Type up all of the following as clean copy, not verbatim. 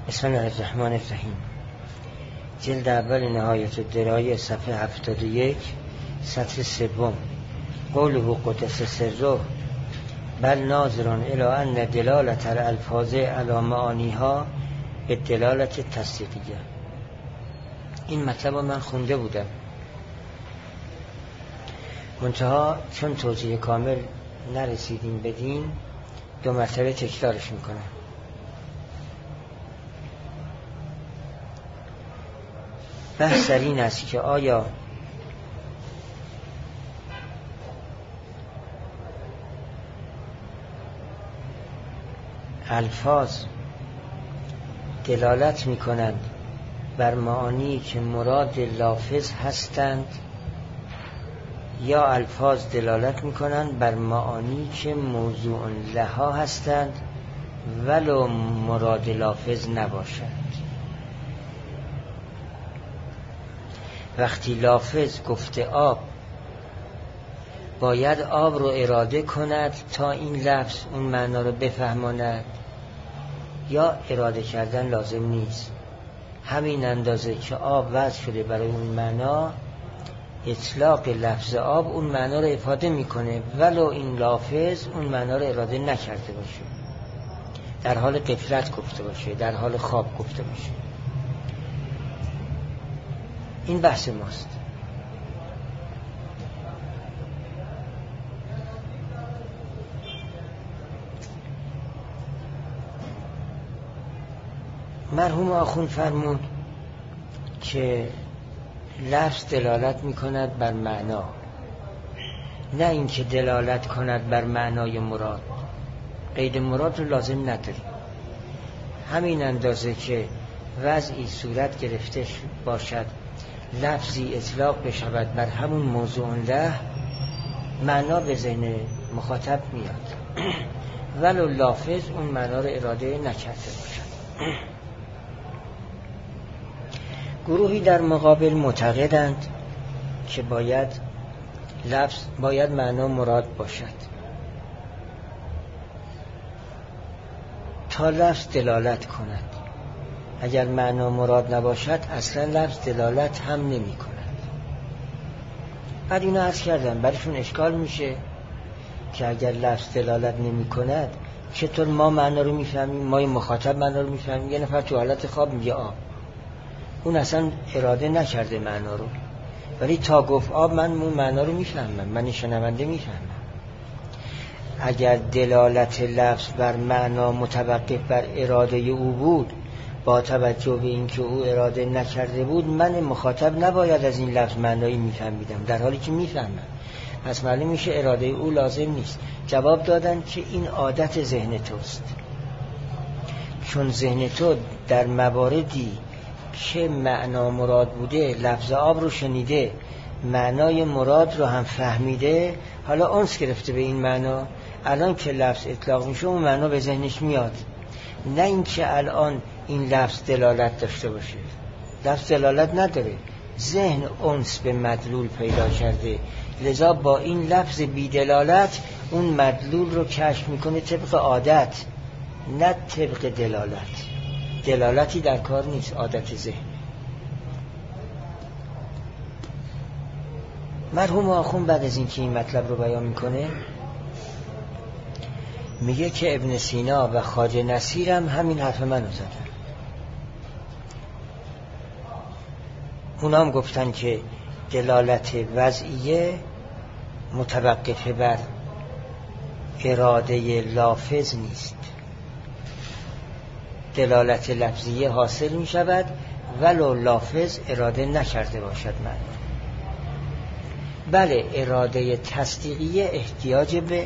بسم الله الرحمن الرحیم. جلد اول نهایت الدرایه صفحه 71 سطر سوم. قوله قدس سره بل ناظرون الی ان دلالت الالفاظ علی معانیها به دلالت تصدیقیه. این مطلب من خونده بودم، منتها چون توضیح کامل نرسیدیم بدین دو مرتبه تکرارش میکنم. بحث در این است که آیا الفاظ دلالت میکنند بر معانی که مراد لافظ هستند یا الفاظ دلالت میکنند بر معانی که موضوع لها هستند ولو مراد لافظ نباشد. وقتی لافظ گفته آب، باید آب رو اراده کند تا این لفظ اون معنا رو بفهماند یا اراده کردن لازم نیست. همین اندازه که آب وضع شده برای اون معنا، اطلاق لفظ آب اون معنا رو افاده میکنه ولو این لافظ اون معنا رو اراده نکرده باشه، در حال غفلت گفته باشه، در حال خواب گفته باشه. این بحث ماست. مرحوم آخوند فرمود که لفظ دلالت میکند بر معنا، نه اینکه دلالت کند بر معنای مراد. قید مراد رو لازم نداریم. همین اندازه که وضعی صورت گرفته باشد، لفظی اطلاق بشود بر همون موضوع له، معنا به ذهن مخاطب میاد ولو لافظ اون معنا رو اراده نکرده باشد. گروهی در مقابل معتقدند که باید معنا مراد باشد تا لفظ دلالت کند. اگر معنا مراد نباشد اصلا لفظ دلالت هم نمی کند. بعد اینو عرض کردم برایشون اشکال میشه که اگر لفظ دلالت نمی کند چطور ما معنا رو میفهمیم؟ ما مخاطب معنا رو میفهمیم. یه نفر تو حالت خواب میگه آب، اون اصلا اراده نکرده معنا رو، ولی تا گفت آب من اون معنا رو میفهمم، من شنونده میفهمم. اگر دلالت لفظ بر معنا متوقف بر اراده او بود، با توجه به اینکه او اراده نکرده بود، من مخاطب نباید از این لفظ معنایی میفهمیدم، در حالی که میفهمم. پس معلوم میشه اراده او لازم نیست. جواب دادن که این عادت ذهن توست، چون ذهن تو در مواردی که معنا مراد بوده لفظ آب رو شنیده، معنای مراد رو هم فهمیده، حالا انس گرفته به این معنا. الان که لفظ اطلاق میشه اون معنا به ذهنش میاد، نه اینکه الان این لفظ دلالت داشته باشه. لفظ دلالت نداره، ذهن انس به مدلول پیدا کرده، لذا با این لفظ بی دلالت اون مدلول رو کشف میکنه طبق عادت، نه طبق دلالت. دلالتی در کار نیست، عادت ذهن. مرحوم آخوند بعد از اینکه این مطلب رو بیان میکنه میگه که ابن سینا و خواجه نصیر هم همین حرف منو زدن. اونا هم گفتن که دلالت وضعیه متوقف بر اراده لافظ نیست، دلالت لفظیه حاصل می شود ولو لافظ اراده نکرده باشد معنا. بله اراده تصدیقیه احتیاج به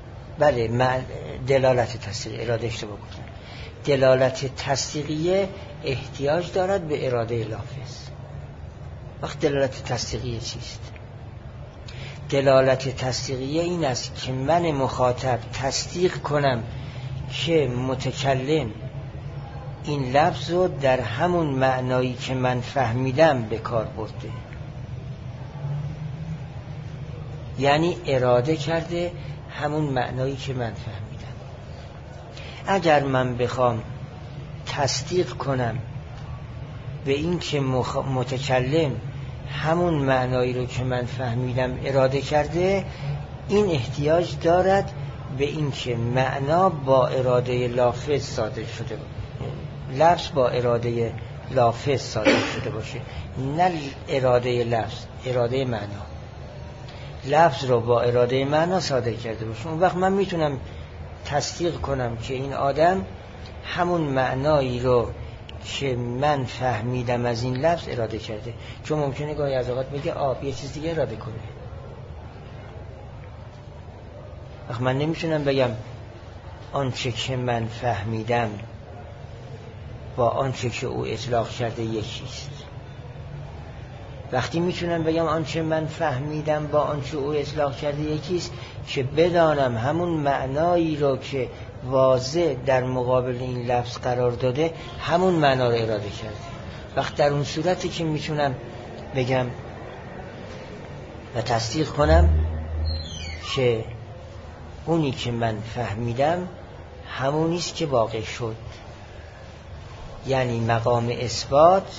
دلالت تصدیقیه، اراده اشتباه گفتم، دلالت تصدیقیه احتیاج دارد به اراده لافظ. وقت دلالت تصدیقیه چیست؟ دلالت تصدیقیه این است که من مخاطب تصدیق کنم که متکلم این لفظ رو در همون معنایی که من فهمیدم به کار برده، یعنی اراده کرده همون معنایی که من فهمیدم. اگر من بخوام تصدیق کنم به این که متکلم همون معنایی رو که من فهمیدم اراده کرده، این احتیاج دارد به این که معنا با اراده لافظ صادر شده باشه، لفظ با اراده لافظ صادر شده باشه، نه اراده لفظ، اراده معنا. لفظ رو با اراده معنا صادر کرده باشه، اون وقت من میتونم تصدیق کنم که این آدم همون معنایی رو که من فهمیدم از این لفظ اراده کرده. چون ممکنه گاهی از اوقات بگه آب یه چیز دیگه اراده کنه، وقت من نمیتونم بگم آنچه که من فهمیدم با آنچه که او اطلاق کرده یکیست. وقتی میتونم بگم آنچه من فهمیدم با آنچه او اطلاق کرده یکیست که بدانم همون معنایی رو که واضح در مقابل این لفظ قرار داده همون معنا رو اراده کرده. وقت در اون صورتی که میتونم بگم و تصدیق کنم که اونی که من فهمیدم همونیست که واقع شد، یعنی مقام اثبات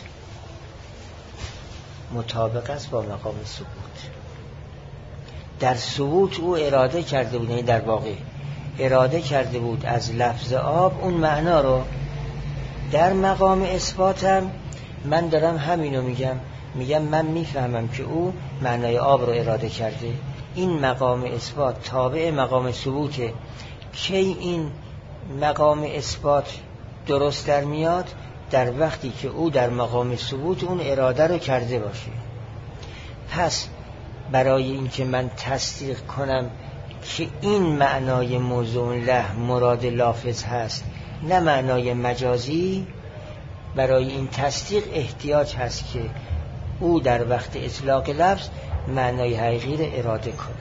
مطابق است با مقام ثبوت. در ثبوت او اراده کرده بود، یعنی در واقع اراده کرده بود از لفظ آب اون معنا رو. در مقام اثباتم من دارم همینو میگم من میفهمم که او معنای آب رو اراده کرده. این مقام اثبات تابع مقام ثبوته. کی این مقام اثبات درست در میاد؟ در وقتی که او در مقام ثبوت اون اراده رو کرده باشه. پس برای اینکه من تصدیق کنم که این معنای موضوع له مراد لافظ هست نه معنای مجازی، برای این تصدیق احتیاج هست که او در وقت اطلاق لفظ معنای حقیقی را اراده کند.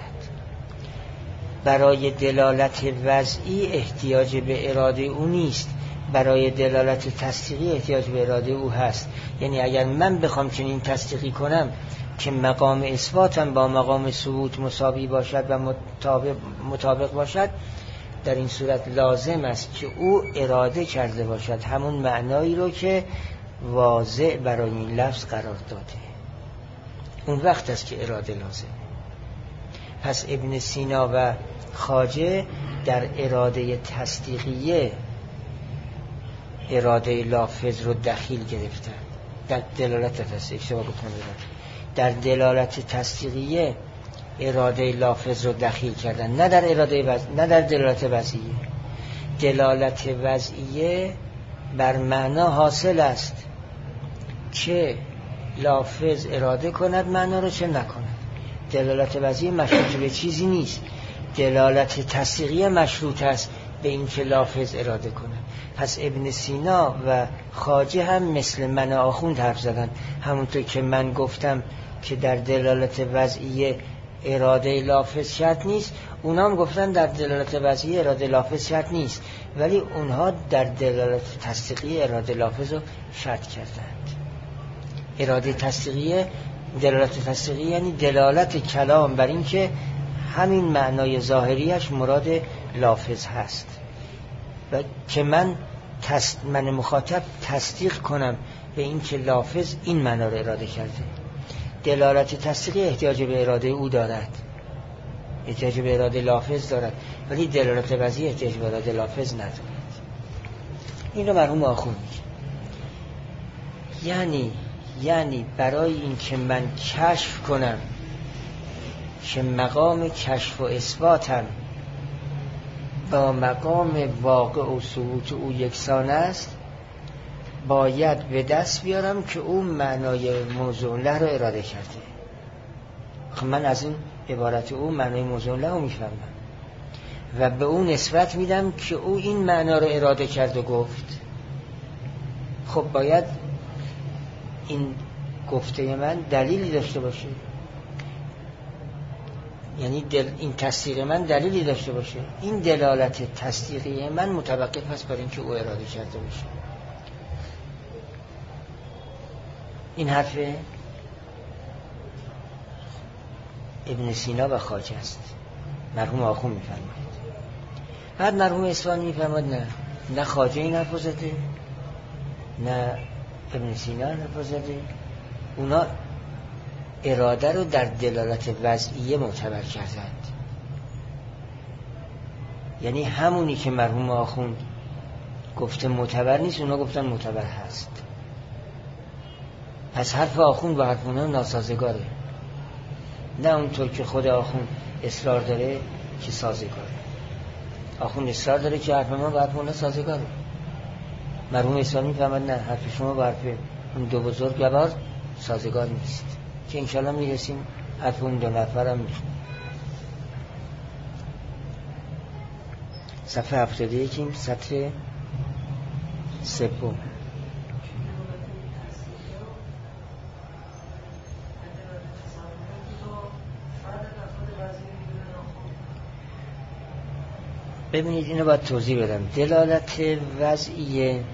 برای دلالت وضعی احتیاج به اراده او نیست، برای دلالت تصدیقی احتیاج به اراده او هست. یعنی اگر من بخوام چنین تصدیقی کنم که مقام اثباتم با مقام ثبوت مساوی باشد و مطابق باشد، در این صورت لازم است که او اراده کرده باشد همون معنایی رو که واضح برای این لفظ قرار داده. اون وقت است که اراده لازم. پس ابن سینا و خواجه در اراده تصدیقیه اراده لافظ رو دخیل گرفتن. در دلالت تصدیقیه در دلالت تصدیقیه اراده لافظ رو دخیل کردن، نه در دلالت وضعیه. دلالت وضعیه بر معنا حاصل است چه لافظ اراده کند معنا رو چه نکند. دلالت وضعیه مشروط به چیزی نیست. دلالت تصدیقیه مشروط است به این که لافظ اراده کند. پس ابن سینا و خواجه هم مثل من آخوند حرف زدن. همونطور که من گفتم که در دلالت وضعیه اراده لافظ شرط نیست، اونا هم گفتن در دلالت وضعیه اراده لافظ شرط نیست، ولی اونها در دلالت تصدیقیه اراده لافظ رو شرط کردند. اراده تصدیقیه، دلالت تصدیقیه یعنی دلالت کلام بر این که همین معنای ظاهریش مراد لافظ هست و که من مخاطب تصدیق کنم به این که لافظ این معنا رو اراده کرده. دلالت تصدیقی احتیاج به اراده او دارد، احتیاج به اراده لافظ دارد، ولی دلالت وضعی احتیاج به اراده لافظ ندارد. این رو مرحوم آخوند میگه. یعنی برای این که من کشف کنم که مقام کشف و اثباتم با مقام واقع و ثبوت او یکسان است، باید به دست بیارم که او معنای موضوع له رو اراده کرده. خب من از این عبارت او معنای موضوع له رو میفهمم و به او نسبت میدم که او این معنا رو اراده کرد و گفت. خب باید این گفته من دلیلی داشته باشه، یعنی این تصدیق من دلیلی داشته باشه. این دلالت تصدیقی من متوقف است بر اینکه او اراده کرده باشه. این حرف ابن سینا و خواجه است. مرحوم آخوند میفرماید. بعد مرحوم اصفهانی میفرماید نه خواجه این حرف زده نه ابن سینا حرف زده. اونا اراده رو در دلالت وضعیه معتبر کردند. یعنی همونی که مرحوم آخوند گفته معتبر نیست، اونا گفتن معتبر هست. پس حرف آخوند با حرف اونا ناسازگاره، نه اونطور که خود آخوند اصرار داره که سازگاره. آخوند اصرار داره که حرف ما با حرف اونا سازگاره. مرحوم اسلامی فهمد نه، حرف شما با حرف اون دو بزرگوار سازگار نیست، که انشالله میرسیم حرف اون دو نفر هم میخونیم. صفحه 71 سطر سوم. ببینید اینو باید توضیح بدم. دلالت وضعیه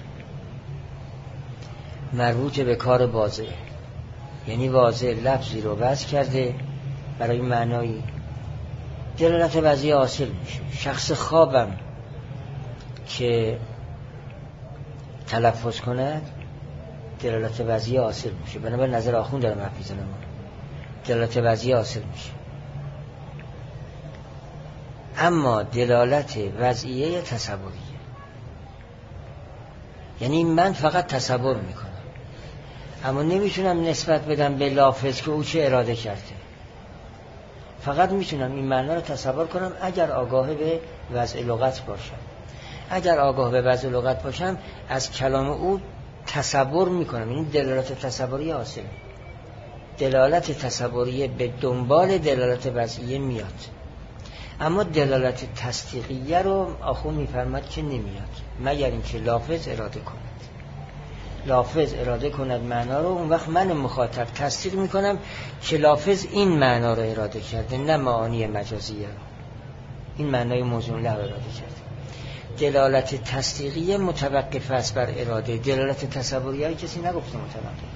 مربوط به کار واضح، یعنی واضح لفظی رو وضع کرده برای معنایی، دلالت وضعیه حاصل میشه. شخص خوابم که تلفظ کند دلالت وضعیه حاصل میشه. بنابراین نظر آخوند دارم حرف میزنم، دلالت وضعیه حاصل میشه. اما دلالت وضعیه تصوریه، یعنی من فقط تصور میکنم اما نمیتونم نسبت بدم به لافظ که او چه اراده کرده. فقط میتونم این معنی رو تصور کنم اگر آگاه به وضع لغت باشم. اگر آگاه به وضع لغت باشم از کلام او تصور میکنم. این دلالت تصوری حاصله. دلالت تصوریه به دنبال دلالت وضعیه میاد، اما دلالت تصدیقیه رو آخوند میفرماد که نمیاد مگر اینکه لافظ اراده کند. لافظ اراده کند معنا رو، اون وقت من مخاطب تصدیق میکنم که لافظ این معنا رو اراده کرده، نه معانی مجازیه رو. این معنای موزون له اراده کرده. دلالت تصدیقیه متوقف است بر اراده. دلالت تصوریه کسی نگفته متوقف.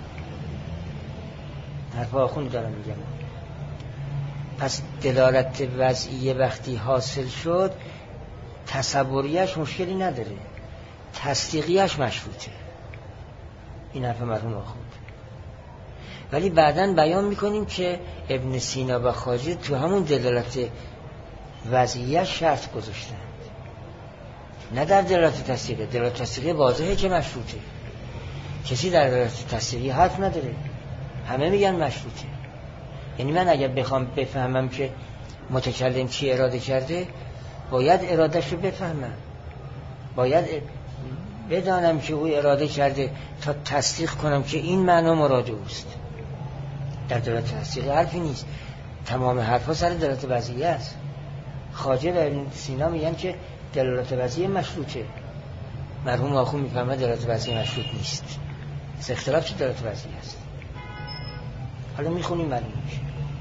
حرف آخوند دارم میگم. پس دلالت وضعیه وقتی حاصل شد تصوریش مشکلی نداره، تصدیقیش مشروطه. این حرف مرحوم آخوند. ولی بعداً بیان میکنیم که ابن سینا و خواجه تو همون دلالت وضعیه شرط گذاشتن، نه در دلالت تصدیقیه. دلالت تصدیقیه واضحه که مشروطه، کسی در دلالت تصدیقیه حرف نداره، همه میگن مشروطه. یعنی من اگر بخوام بفهمم که متکلم چی اراده کرده، باید ارادهش رو بفهمم، باید بدانم که او اراده کرده تا تصدیق کنم که این معنا مراد اوست. در دلالت تصدیقی حرفی نیست، تمام حرفا سر دلالت وضعیه است. خواجه و ابن سینا میگن که دلالت وضعیه مشروطه، مرحوم آخوند میفهمه دلالت وضعیه مشروط نیست. از اختلاف چه دلالت وضعیه است. حالا میخونیم معلوم میشه.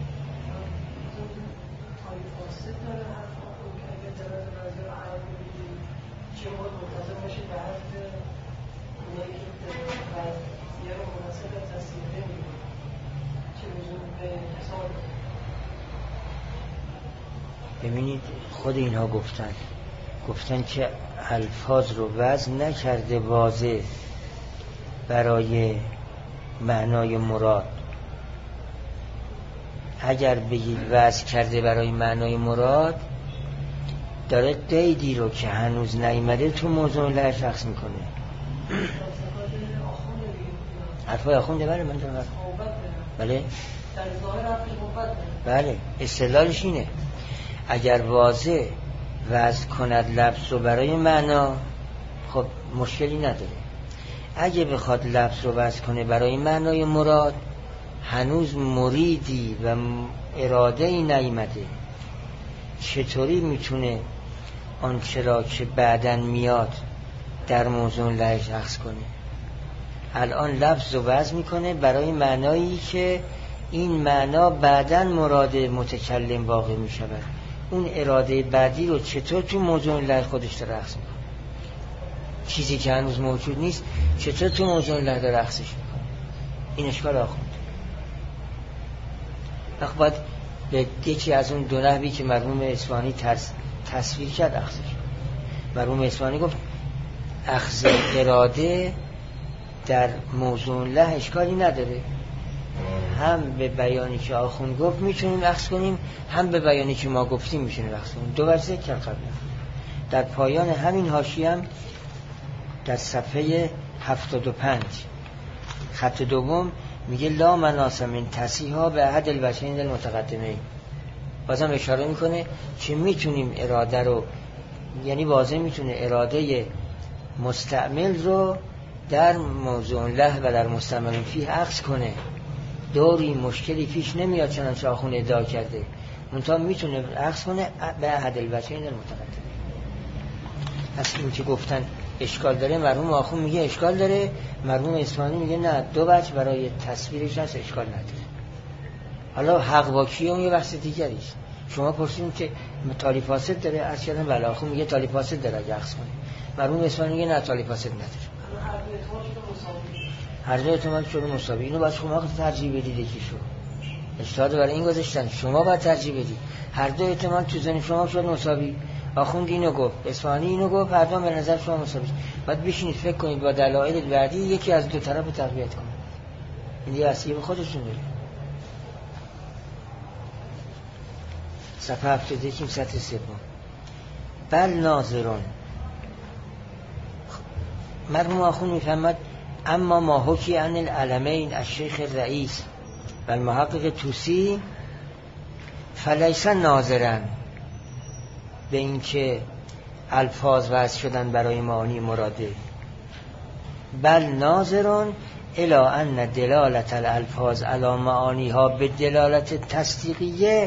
ببینید خود اینها گفتن که الفاظ رو وضع نکرده واضح برای معنای مراد. اگر بگید وضع کرده برای معنای مراد، داره قیدی رو که هنوز نیامده تو موضوع له شخص میکنه. حرفای آخونده. بله من دارم. بله بله استدلالش اینه اگر واضح وضع کند لفظ رو برای معنا، خب مشکلی نداره. اگه بخواد لفظ رو وضع کنه برای معنای مراد، هنوز مریدی و اراده ای نیامده، چطوری میتونه آنچه را که بعداً میاد در موضوع له شخص کنه؟ الان لفظ رو وضع میکنه برای معنایی که این معنا بعداً مراد متکلم واقع میشود. اون اراده بعدی رو چطور تو موضوع له خودش داره رقص میکنه؟ چیزی که هنوز موجود نیست چطور تو موضوع له داره رقصش میکنه؟ این اشکال آخوند. وقت باید به یکی از اون دو نحوی که مرحوم اصفهانی تصویر کرد اخذش. مرحوم اصفهانی گفت اخذ اراده در موضوع له اشکالی نداره. هم به بیانی که آخوند گفت میتونیم اخذ کنیم، هم به بیانی که ما گفتیم میتونیم اخذ کنیم. دو وجه ذکر قبلا. در پایان همین حاشیه هم در صفحه 75 خط دوم میگه لا مناس من تصیحا به احد الوجهین المتقدمین. بازم اشاره میکنه که میتونیم اراده رو، یعنی واضح میتونه اراده مستعمل رو در موضوع له و در مستعمل فیه اخذ کنه. دوری مشکلی پیش نمیاد چنانچه آخوند ادعا کرده، منتها میتونه اخذ کنه به احد الوجهین المتقدمین. پس این که گفتن اشکال داره، مرحوم آخوند میگه اشکال داره، مرحوم اصفهانی میگه نه، دو وجه برای تصویرش هست، اشکال نداره. حالا حق با کیه اون یه بحث دیگری است. شما پرسیدین که تالی فاسد داره، عرض کردم بله، آخوند میگه تالی فاسد داره اگه اخذ کنه، مرحوم اصفهانی میگه نه تالی فاسد نداره. هر دو احتمال شده مساوی. اینو باید شما ترجیح بدید، یکی شو اجتهاد برای این گذاشتن، شما باید ترجیح بدید. هر دو احتمال تو ذهن شما شد مساوی. آخوند اینو گفت، اصفهانی اینو گفت، هر دو به نظر شما مساوی. باید بشینید فکر کنید با دلایل بعدی یکی از دو طرف تقویت کنید. این دیگه اصلی به خودشون داره. صفحه 71 سطر سوم. بل ناظرون. مرحوم آخوند میفهمد اما ما حکی عن العلمین الشیخ الرئیس و المحقق طوسی فلیس ناظرن به این که الفاظ وضع شدن برای معانی مراده، بل ناظرون الی ان دلالت الالفاظ علی معانیها به دلالت تصدیقیه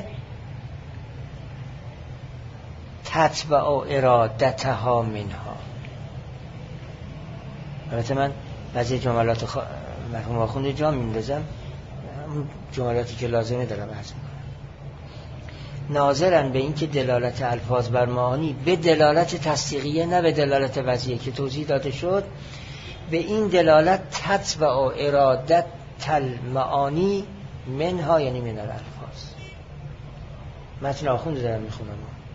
تتبع ارادتها منها. البته من بعضی جملات مرحوم آخوند جا میندازم، جملاتی که لازمه دارم عرض میکنم. ناظرن به این که دلالت الفاظ بر معانی به دلالت تصدیقیه، نه به دلالت وضعیه که توضیح داده شد، به این دلالت تتبع ارادت المعانی منها، یعنی من الالفاظ. متن آخوند دارم میخونم.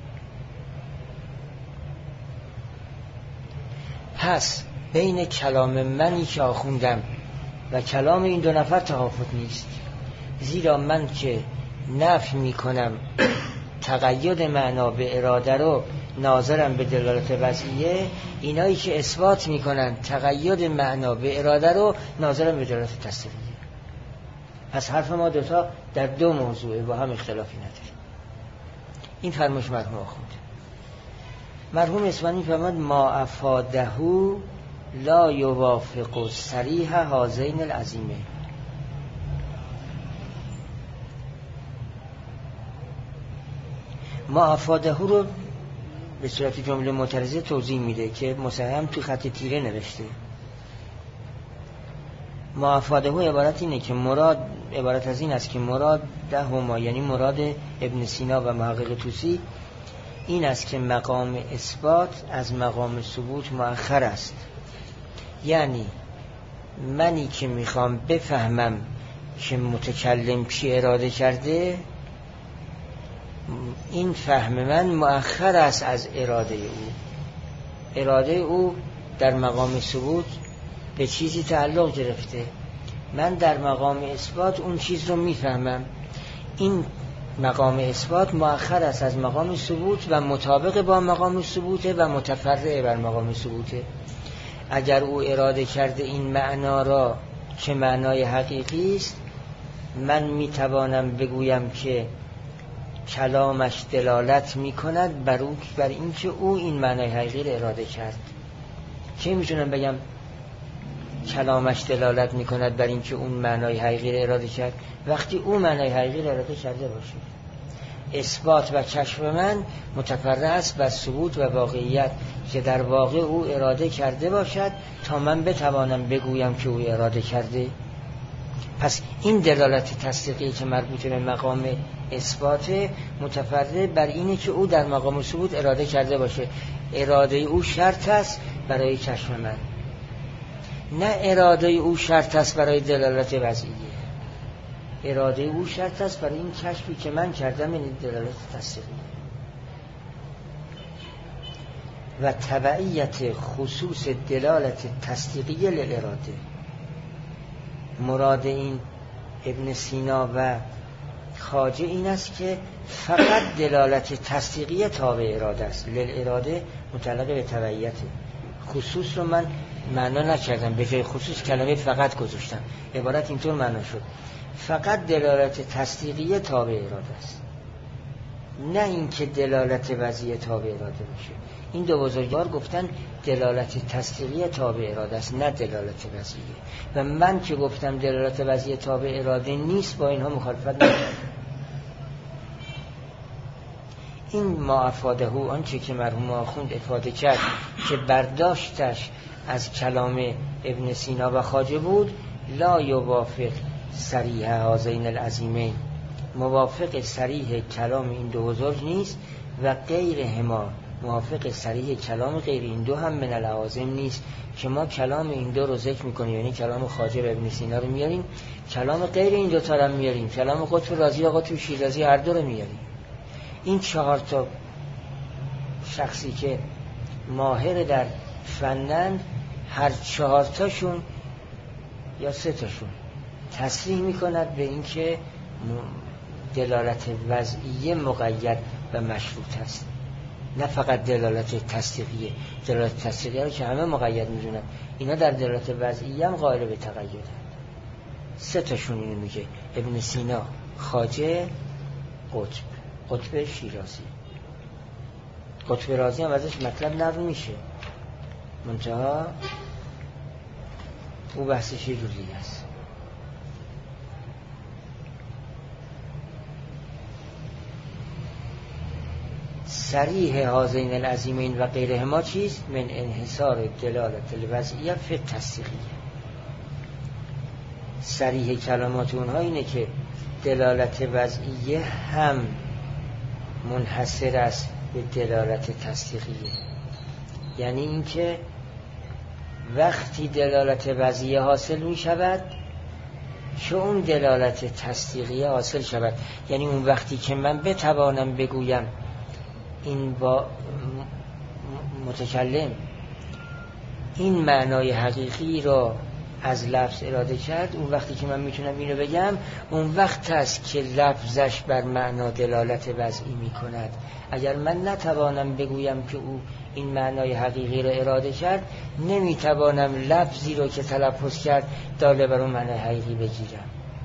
پس بین کلام منی که آخوندم و کلام این دو نفر تفاوت نیست، زیرا من که نفی میکنم تقید معنا به اراده رو ناظرم به دلالت وضعیه، اینایی که اثبات میکنن تقید معنا به اراده رو ناظرم به دلالت تصدیقیه. پس حرف ما دوتا در دو موضوعه، با هم اختلافی نداره. این فرمایش مرحوم آخوند. مرحوم اصفهانی فرمود ما افادهو لا یوافق صریح هذین العظیمه. ما افادهو رو به صورت جمله معترضه توضیح میده که مصحح تو خط تیره نوشته. ما افادهو عبارت اینه که عبارت از این است که مراد دهما، یعنی مراد ابن سینا و محقق طوسی این است که مقام اثبات از مقام ثبوت مؤخر است. یعنی منی که میخوام بفهمم که متکلم چی اراده کرده، این فهم من مؤخر است از اراده او. اراده او در مقام ثبوت به چیزی تعلق گرفته، من در مقام اثبات اون چیز رو میفهمم. این مقام اثبات مؤخر است از مقام ثبوت و مطابق با مقام ثبوته و متفرع بر مقام ثبوته. اگر او اراده کرده این معنا را که معنای حقیقی است، من میتوانم بگویم که کلامش دلالت میکند بر این که او این معنای حقیقی را اراده کرد. چه میتونم بگم کلامش دلالت میکند بر این که اون معنای حقیقی را اراده کرد؟ وقتی اون معنای حقیقی را اراده کرده باشه. اثبات و کشف من متفرع است بر ثبوت و واقعیت که در واقع او اراده کرده باشد تا من بتوانم بگویم که او اراده کرده. پس این دلالت تصدیقی که مربوط به مقام اثبات متفرع بر اینه که او در مقام ثبوت اراده کرده باشه. اراده او شرط است برای کشف من، نه اراده او شرط است برای دلالت وضعیه. اراده او شرط است برای این کشفی که من کردم، این دلالت تصدیقی. و تبعیت خصوص دلالت تصدیقی للاراده. مراد این ابن سینا و خواجه این است که فقط دلالت تصدیقی تابع اراده است. للاراده متعلق به تبعیته. خصوص رو من معنا نکردم، به جای خصوص کلمه فقط گذاشتم. عبارت اینطور معنا شد فقط دلالت تصدیقی تابع اراده است، نه اینکه دلالت وضعی تابع اراده باشه. این دو بزرگوار گفتن دلالت تصدیقی تابع اراده است، نه دلالت وضعی. و من که گفتم دلالت وضعی تابع اراده نیست، با اینها مخالفت نکردم. این ما افاده آنچه که مرحوم آخوند افاده کرد که برداشتش از کلام ابن سینا و خواجه بود، لا یوافق صریح هذین العظیمین، موافق صریح کلام این دو بزرگ نیست، و غیر هما موافق صریح کلام غیر این دو هم من العظیم نیست. که ما کلام این دو رو ذکر میکنیم، یعنی کلام خواجه و ابن سینا رو میاریم، کلام غیر این دو تا رو میاریم، کلام قطب رازی و قطب شیرازی هر دو رو میاریم. این 4 تا شخصی که ماهر در فنند، هر 4 تاشون یا 3 تاشون تصریح میکند به این که دلالت وضعیه مقید و مشروط است، نه فقط دلالت تصدیقیه. دلالت تصدیقیه رو که همه مقید میدونن، اینا در دلالت وضعیه هم قائل به تقیدند. 3 تاشون اینو میگه، ابن سینا، خواجه، قطب شیرازی. قطب رازی هم ازش مطلب نقل میشه، منتها او بحثش یه جوری است. صریح هذین العظیمین و غیرهما چیز من انحصار دلالت الوضعیه فی التصدیقیه. صریح کلمات اونها اینه که دلالت وضعیه هم منحصر است به دلالت تصدیقیه، یعنی اینکه وقتی دلالت وضعیه حاصل می شود که اون دلالت تصدیقیه حاصل شود. یعنی اون وقتی که من بتوانم بگویم این با متکلم این معنای حقیقی را از لفظ اراده کرد، اون وقتی که من میتونم اینو بگم، اون وقت است که لفظش بر معنا دلالت وضعی میکند. اگر من نتوانم بگویم که او این معنای حقیقی را اراده کرد، نمیتوانم لفظی رو که تلفظ کرد داله بر اون معنای حقیقی بگیرم.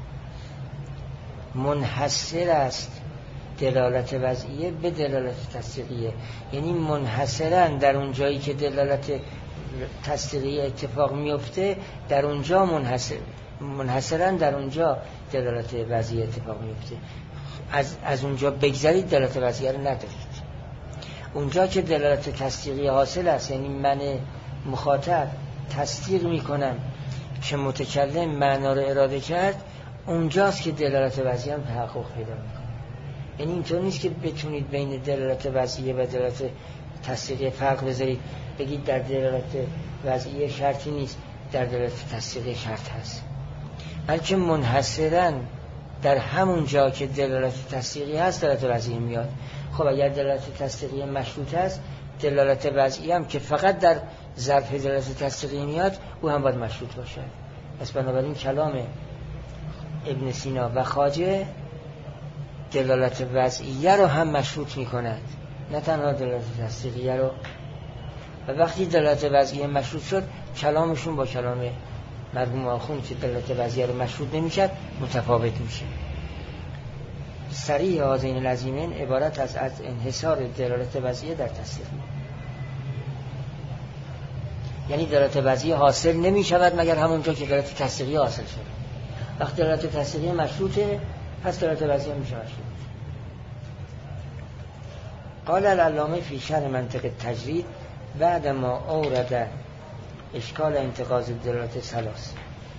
منحصر است دلالت وضعیه به دلالت تصدیقیه، یعنی منحصرا در اون جایی که دلالت تصدیقیه اتفاق میفته، در اونجا منحصرا در اونجا دلالت وضعیه اتفاق میفته. از اونجا بگذرید دلالت وضعیه رو ندارید. اونجا که دلالت تصدیقیه حاصل است، یعنی من مخاطب تصدیق میکنم که متکلم معنا رو اراده کرد، اونجاست که دلالت وضعیه هم تحقق پیدا میکنه. یعنی اینطور نیست که بتونید بین دلالت وضعیه و دلالت تصدیقیه فرق بذارید، بگید در دلالت وضعیه شرطی نیست، در دلالت تصدیقیه شرط هست، بلکه منحصرا در همون جا که دلالت تصدیقیه هست دلالت وضعیه میاد. خب اگر دلالت تصدیقیه مشروط است، دلالت وضعیه هم که فقط در ظرف دلالت تصدیقیه میاد، او هم باید مشروط باشد. پس بنابراین کلام ابن سینا و خواجه دلالت وضعیه رو هم مشروط میکند، نه تنها دلالت تصدیقیه رو. و وقتی دلالت وضعیه مشروط شد، کلامشون با کلام مرحوم آخوند که دلالت وضعیه رو مشروط نمیکرد متفاوت میشه. صریح هذین العظیمین عبارت از انحصار دلالت وضعیه در تصدیق، یعنی دلالت وضعیه حاصل نمی شود مگر همونجا که دلالت تصدیقیه حاصل شد. وقتی دلالت تصدیقیه مشروطه، پس دلالت وضعیه میشه مشروط. قال العلامه فی شرح منطق التجرید بعد ما اورد اشکال انتقاض دلالت ثلاث.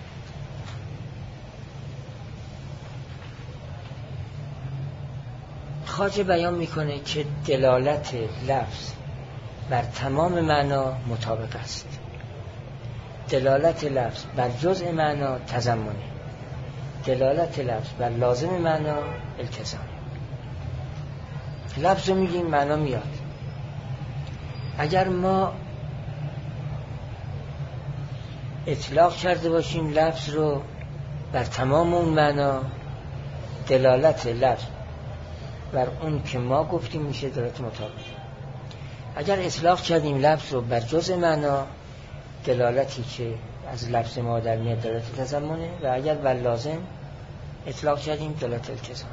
خواجه بیان میکنه که دلالت لفظ بر تمام معنا مطابق است، دلالت لفظ بر جزء معنا تضمنه، دلالت لفظ بر لازم معنا التزام. لفظ رو میگیم معنا میاد. اگر ما اطلاق کرده باشیم لفظ رو بر تمام اون معنا دلالت لفظ بر اون که ما گفتیم میشه دلالت مطابق. اگر اطلاق کردیم لفظ رو بر جزء معنا، دلالتی که از لفظ ما در میاد دلالت تضمنه، و اگر بر لازم اطلاق کردیم دلالت التزام.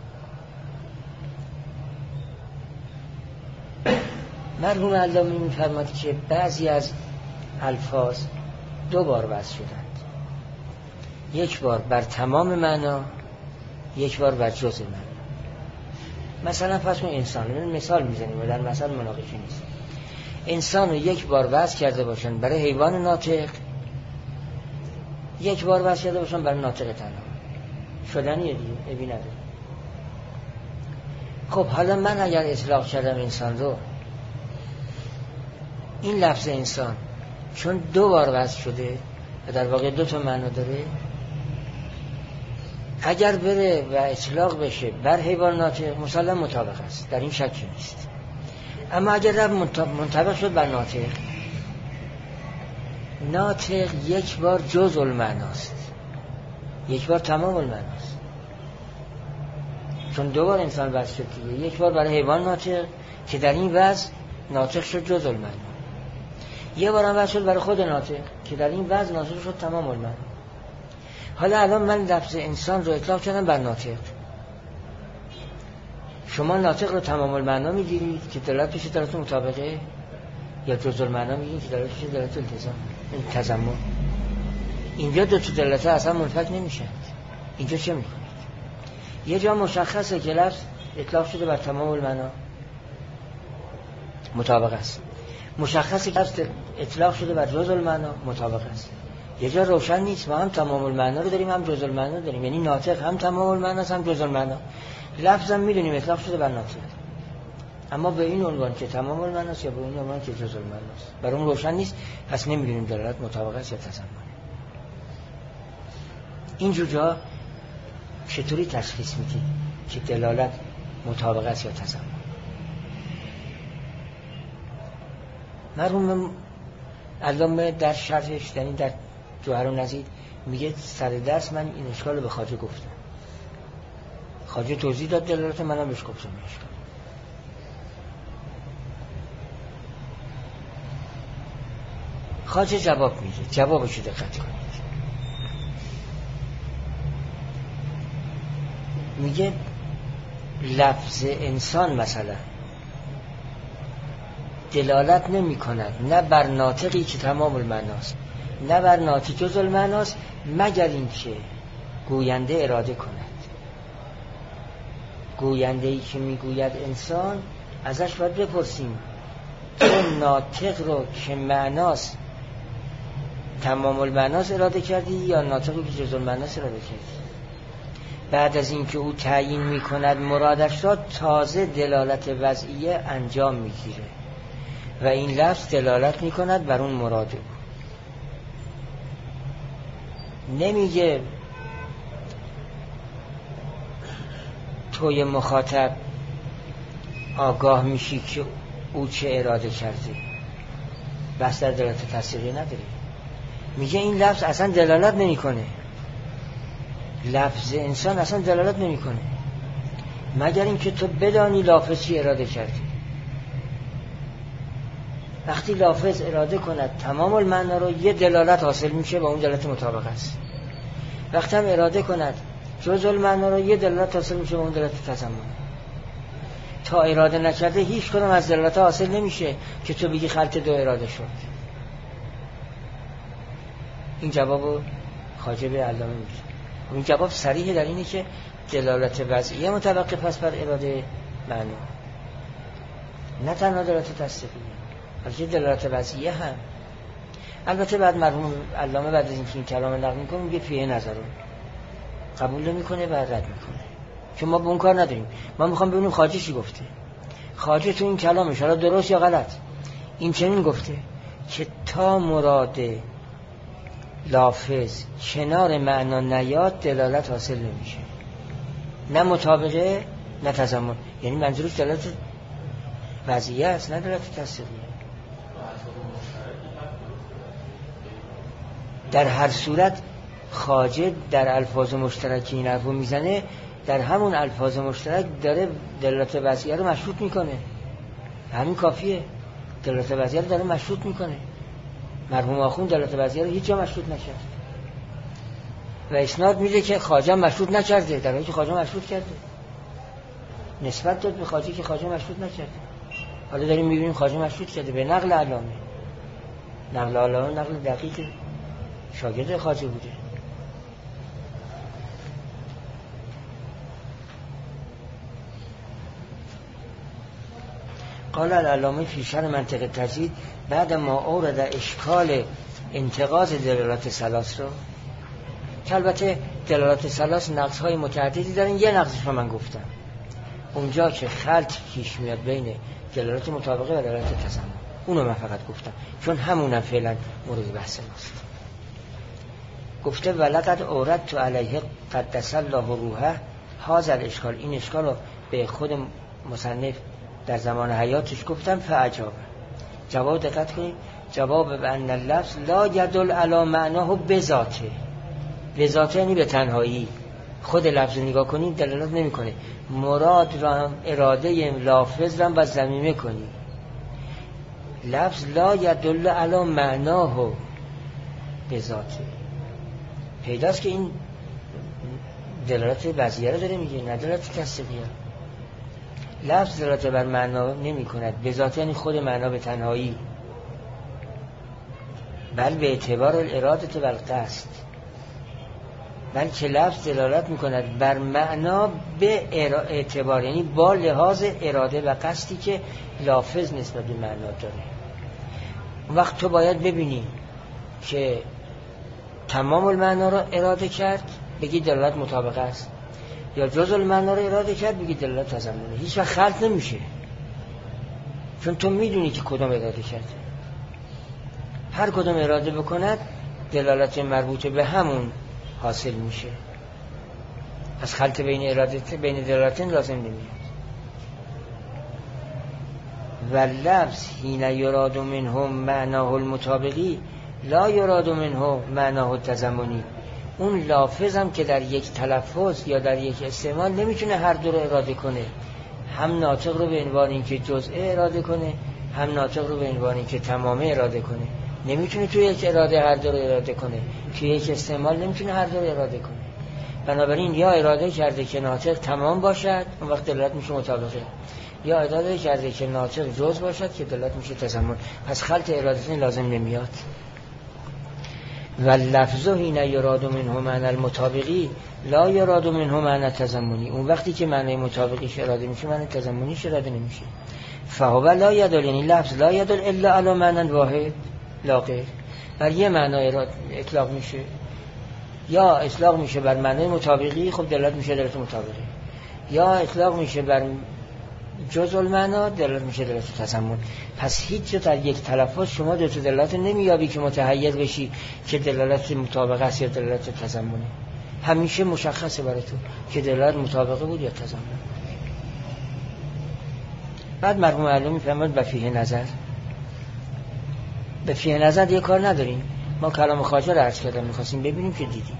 مرحوم علامه می‌فرماد که بعضی از الفاظ دو بار وضع شدند، یک بار بر تمام معنا، یک بار بر جزء معنا. مثلا فرض کن انسان، مثال میزنیم و در مثال مناقشه نیست، انسان رو یک بار وضع کرده باشن برای حیوان ناطق، یک بار وضع کرده باشن برای ناطق تنها، شدنیه دیگه، ابی نداره. خب حالا من اگر اطلاق کردم انسان رو، این لفظ انسان چون دو بار وضع شده و در واقع دو تا معنا داره، اگر بره و اطلاق بشه بر حیوان ناطق مسلم مطابق است، در این شکی نیست. اما اگر منطبق شد بر ناطق، ناطق یک بار جزء المعناست، یک بار تمام المعناست، چون دو بار انسان وضع شد دیگه، یک بار برای حیوان ناطق که در این وضع ناطق شد جزء المعنی، یه بار هم وضع شد برای خود ناطق که در این وضع ناطق شد تمام المعنی. حالا الان من لفظ انسان رو اطلاق کردم بر ناطق، شما ناطق رو تمام المعنا میگیرید که دلالتش دلالت مطابقه، یا جزء المعنا میگید که دلالتش دلالت التزام، این تضمن. اینجا دو تا دلالت اصلا منفک نمیشن. اینجا چه میکنید؟ یه جا مشخصه که لفظ اطلاق شده بر تمام المعنا مطابق است، مشخصه که لفظ اطلاق شده بر جزء المعنا مطابق است. یه جا روشن نیست، ما هم تمام المعنا رو داریم هم جزء المعنا داریم، یعنی ناطق هم تمام المعنا است هم جزء المعنا. لفظ هم میدونیم اطلاق شده بر ناطق، اما به این عنوان که تمام المعنا است یا به این عنوان که جزء المعنا است برام روشن نیست، پس نمیدونیم دلالت مطابق است یا تضمن. این جا چطوری تشخیص میدید که دلالت مطابق است یا تضمن؟ مرحوم علامه در شرحش، یعنی در جوهر النظیر میگه سر درس من این اشکال رو به خواجه گفتم، خواجه توضیح داد دلالت، منم بهش گفتم اشکال. خواجه جواب میده، جوابشو دقت کنید. میگه لفظ انسان مثلا دلالت نمی کند نه بر ناطقی که تمام المعناست نه بر ناطق جزء المعناست، مگر اینکه گوینده اراده کند. گوینده‌ای که میگوید انسان، ازش باید بپرسیم تو ناطق رو که معناست تمام المعناست اراده کردی یا ناطقی که جزء المعناست اراده کردی؟ بعد از اینکه او تعیین میکند مرادش را، تازه دلالت وضعیه انجام میگیره و این لفظ دلالت میکند بر اون مراد او. نمیگه توی مخاطب آگاه میشی که او چه اراده کرده، بس در دلالت تصدیقی نداره. میگه این لفظ اصلا دلالت نمیکنه، لفظ انسان اصلا دلالت نمیکنه مگر اینکه تو بدانی لافظ چی اراده کردی. وقتی لافظ اراده کند تمام المعنا رو، یه دلالت حاصل میشه با اون دلالت مطابق است. وقتی هم اراده کند جزء المعنا رو، یه دلالت حاصل میشه با اون دلالت تضمن. تا اراده نکرده هیچ کدوم از دلالت حاصل نمیشه که تو بگی خلط دو اراده شد. این جوابو خواجه به علامه میگه. این جواب صریح در اینه که دلالت وضعیه متوقف است بر اراده معنا، نه تنها دلالت تصدیقیه بلکه دلالت وضعیه هم. البته بعد مرحوم علامه بعد از اینکه این کلام نقل میکنه میگه فیه نظرون، قبول نمیکنه و رد میکنه، چون ما به اون کار نداریم. ما میخوام ببینیم خواجه چی گفته. خواجه تو این کلامش، حالا درست یا غلط، این چنین گفته که تا مراد لافظ کنار معنا نیاد دلالت حاصل نمیشه، نه مطابقه نه تضمن. یعنی منظورش دلالت وضعیه است نه دلالت تصدیقیه. در هر صورت خواجه در الفاظ مشترک این حرفو میزنه، در همون الفاظ مشترک داره دلالت وضعیه رو مشروط میکنه. همین کافیه، دلالت وضعیه رو داره مشروط میکنه. مرحوم آخوند دلالت وضعیه رو هیچ جا مشروط نکرد و اسناد میده که خواجه مشروط نکرده، در حالی که خواجه مشروط کرده. نسبت داد به خواجه که خواجه مشروط نکرده. حالا داریم میبینیم خواجه مشروط کرده به نقل علامه. نقل علامه نقل دقیق شاگرد خواجه بوده. قال العلامه فی شرح منطق التجدید بعد ما اورد اشکال انتقاض دلالات ثلاث رو، که البته دلالات ثلاث نقص های متعددی دارن، یه نقصش رو من گفتم اونجا که خلط پیش میاد بین دلالات مطابقه و دلالات تضمن، اونو من فقط گفتم چون همونم فعلا مورد بحث ماست. گفته ولقد اورد علیه قدس الله روحه هذا الاشکال، این اشکال رو به خود مصنف در زمان حیاتش گفتم. فعجاب، جواب دقت کنید، جواب به ان اللفظ لا یدل علی معناه بذاته. بذاته یعنی به تنهایی، خود لفظ نگاه کنید دلالت نمیکنه، مراد را هم اراده لافظ را و ضمیمه کنید. لفظ لا یدل علی معناه بذاته، پیداست که این دلالت وضعیه را داره میگه، نه دلالت تصدیقیه. لفظ دلالت بر معنا نمی کند بذات، یعنی خود معنا به تنهایی، بل به اعتبار الاراده و القصد، بلکه لفظ دلالت می کند بر معنا به اعتبار، یعنی با لحاظ اراده و قصدی که لافظ نسبت به معنا داره. اون وقت تو باید ببینی که تمام المعنا را اراده کرد بگی دلالت مطابقه است، یا جزء المعنا رو اراده کرد بگی دلالت تضمنه. هیچ وقت خلط نمیشه چون تو میدونی که کدوم اراده کرد. هر کدوم اراده بکند دلالت مربوطه به همون حاصل میشه، از خلط بین اراده بین دلالتین لازم نمیاد. و لفظ حین یراد منه معناه المطابقی لا یراد منه معناه التضمنی، اون لافظ هم که در یک تلفظ یا در یک استعمال نمیتونه هر دو رو اراده کنه، هم ناطق رو به عنوان اینکه جزء اراده کنه، هم ناطق رو به عنوان اینکه تمامه اراده کنه. نمیتونه توی یک اراده هر دو رو اراده کنه، توی یک استعمال نمیتونه هر دو رو اراده کنه. بنابراین یا اراده کرده که ناطق تمام باشد اون وقت دلالت میشه مطابقه، یا اراده کرده که ناطق جزء باشد که دلالت میشه تضمن. پس خلط ارادتین لازم نمیاد. و لفظ حین یراد منه معنی المطابقی لا یراد منه معنی تضمنی، اون وقتی که معنی مطابقیش اراده میشه معنی تضمنیش اراده نمیشه. فهو لا یدل، یعنی لفظ لا یدل الا علی معنی واحد لا غیر، بر یه معنی اطلاق میشه، یا اطلاق میشه بر معنی مطابقی، خب دلالت میشه دلالت مطابقی، یا اطلاق میشه بر جزء المعنا دلالت میشه دلالت تضمن. پس هیچ جا در یک تلفظ شما دو تا دلالت نمیابی که متحیر بشی که دلالت مطابقه است یا دلالت تضمنه. همیشه مشخصه برای تو که دلالت مطابقه بود یا تضمن. بعد مرحوم علامه میفرماد بفیه نظر. بفیه نظر یه کار نداریم، ما کلام خواجه رو عرض کردم میخواستیم ببینیم که دیدیم.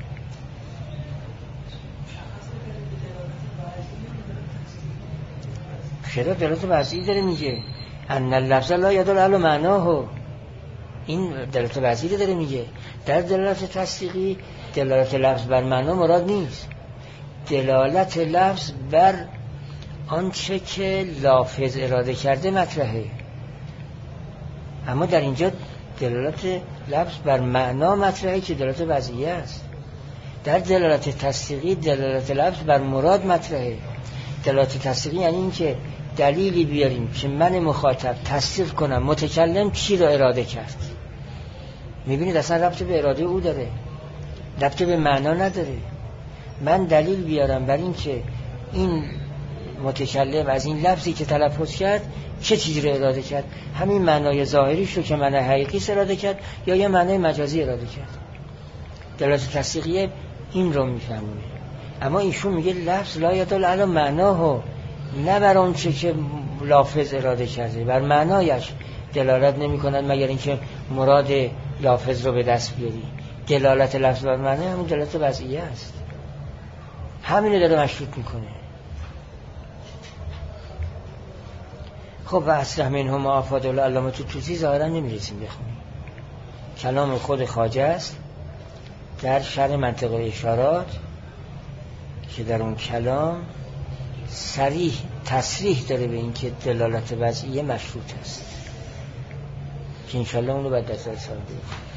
چرا دلالت وضعی داره میگه ان اللفظ لا یدل علی معناه، این دلالت وضعی داره میگه. در دلالت تصدیقی دلالت لفظ بر معنا مراد نیست، دلالت لفظ بر آنچه که لافظ اراده کرده مطرحه. اما در اینجا دلالت لفظ بر معنا مطرحه که دلالت وضعی است. در دلالت تصدیقی دلالت لفظ بر مراد مطرحه. دلالت تصدیقی یعنی این که دلیلی بیاریم که من مخاطب تصدیق کنم متکلم چی رو اراده کرد. میبینید اصلا ربط به اراده او داره، ربط به معنا نداره. من دلیل بیارم بر این که این متکلم از این لفظی که تلفظ کرد چه چیزی رو اراده کرد، همین معنای ظاهریش رو که معنای حقیقی اراده کرد یا یه معنای مجازی اراده کرد. دلالت تصدیقی این رو میفهمونه. اما ایشون میگه لفظ لا یدل علی معناه، نه بر اون چه که لافظ اراده کرده، بر معنایش دلالت نمی کند مگر اینکه مراد لافظ رو به دست بیاری. دلالت لفظ بر معنی همون دلالت وضعیه است، همینو داره مشروط میکنه. خب و اصلا منهم آفاد العلامه طوسی ظاهرا نمیرسیم بخونیم، کلام خود خواجه است در شرح منطق اشارات که در اون کلام صریح تصریح داره به این که دلالت وضعیه مشروط است، که انشالله اون رو بعد در سال بگیم.